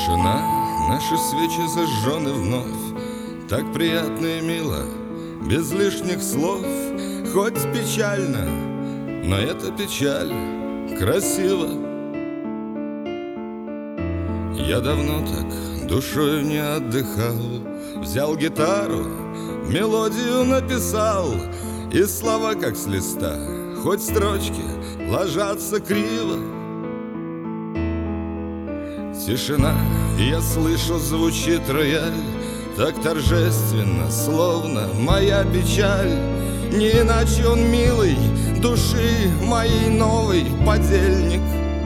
Тишина, наши свечи зажжены вновь. Так приятно и мило, без лишних слов. Хоть печально, но эта печаль красиво. Я давно так душою не отдыхал. Взял гитару, мелодию написал, и слова как с листа, хоть строчки ложатся криво. Тишина, я слышу, звучит рояль, так торжественно, словно моя печаль. Не иначе он милый, души моей новый подельник.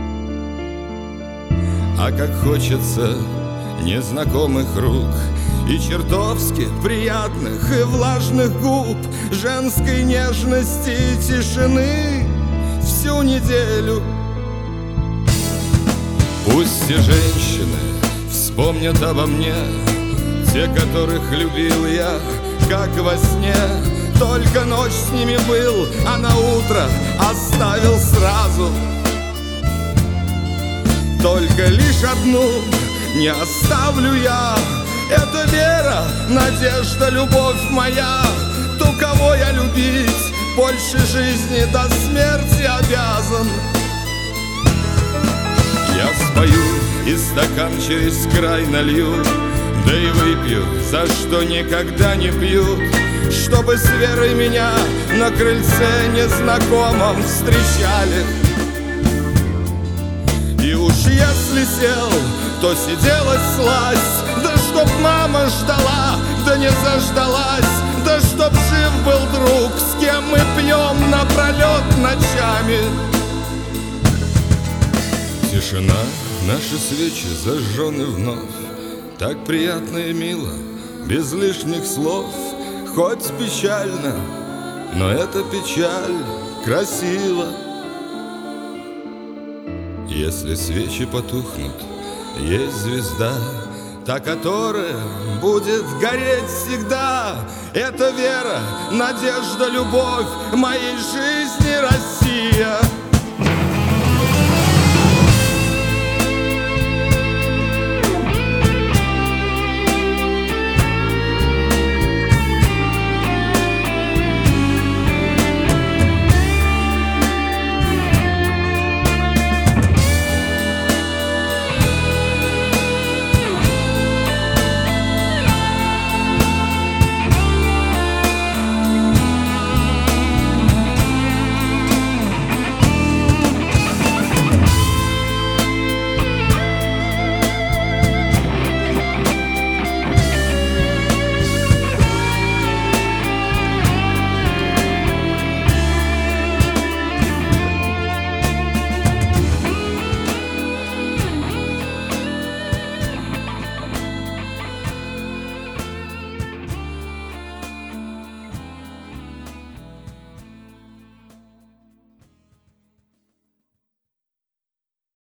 А как хочется незнакомых рук и чертовски приятных и влажных губ, женской нежности и тишины всю неделю. Пусть и женщины вспомнят обо мне, те, которых любил я, как во сне. Только ночь с ними был, а на утро оставил сразу. Только лишь одну не оставлю я. Это вера, надежда, любовь моя. Ту, кого я любить больше жизни до смерти обязан. Я спою и стакан через край налью, да и выпью, за что никогда не пьют, чтобы с верой меня на крыльце незнакомом встречали. И уж если сел, то сиделась слазь, да чтоб мама ждала, да не заждалась, да чтоб жив был друг, с кем мы пьем напролет ночами. Тишина, наши свечи зажжены вновь. Так приятно и мило, без лишних слов. Хоть печально, но эта печаль красива. Если свечи потухнут, есть звезда, та, которая будет гореть всегда. Это вера, надежда, любовь моей жизни Россия.